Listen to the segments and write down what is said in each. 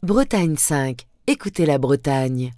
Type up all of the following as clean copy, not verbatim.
Bretagne 5, écoutez la Bretagne.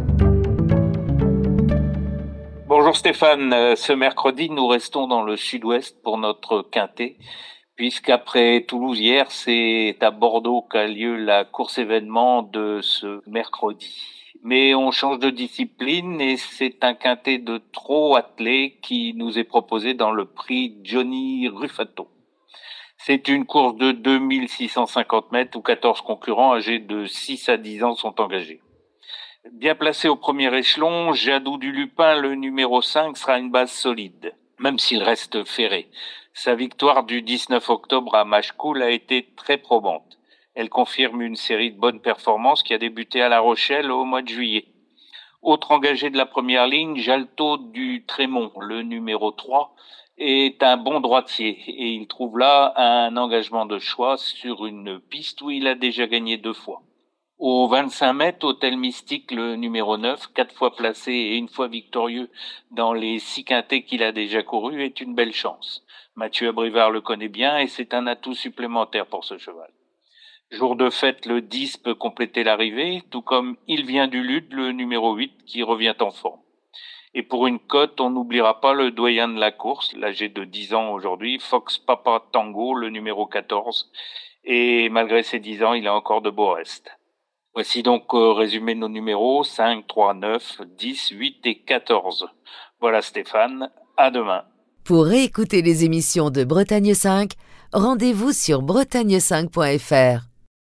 Bonjour Stéphane, ce mercredi nous restons dans le sud-ouest pour notre quintet, puisqu'après Toulouse hier, c'est à Bordeaux qu'a lieu la course événement de ce mercredi. Mais on change de discipline et c'est un quintet de trot attelé qui nous est proposé dans le prix Johnny Ruffato. C'est une course de 2650 mètres où 14 concurrents âgés de 6 à 10 ans sont engagés. Bien placé au premier échelon, Jadou du Lupin, le numéro 5, sera une base solide, même s'il reste ferré. Sa victoire du 19 octobre à Machecoul a été très probante. Elle confirme une série de bonnes performances qui a débuté à La Rochelle au mois de juillet. Autre engagé de la première ligne, Jalto du Trémont, le numéro 3, est un bon droitier et il trouve là un engagement de choix sur une piste où il a déjà gagné 2 fois. Au 25 mètres, Hôtel Mystique, le numéro 9, 4 fois placé et 1 fois victorieux dans les 6 quintets qu'il a déjà courus, est une belle chance. Mathieu Abrivard le connaît bien et c'est un atout supplémentaire pour ce cheval. Jour de fête, le 10 peut compléter l'arrivée, tout comme Il vient du Lude, le numéro 8, qui revient en forme. Et pour une cote, on n'oubliera pas le doyen de la course, l'âgé de 10 ans aujourd'hui, Fox Papa Tango, le numéro 14. Et malgré ses 10 ans, il a encore de beaux restes. Voici donc résumé nos numéros 5, 3, 9, 10, 8 et 14. Voilà Stéphane, à demain. Pour réécouter les émissions de Bretagne 5, rendez-vous sur bretagne5.fr.